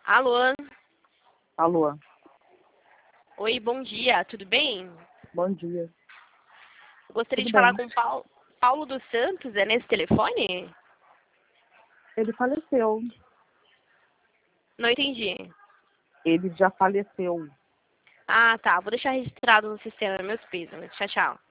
Alô? Alô, Oi, bom dia, tudo bem? bom dia. Gostaria de Tudo falar bem? com Paulo dos Santos, é nesse telefone? Ele faleceu. Não entendi. Ele já faleceu. Ah, tá, vou deixar registrado no sistema, meus pêsames. Tchau, tchau.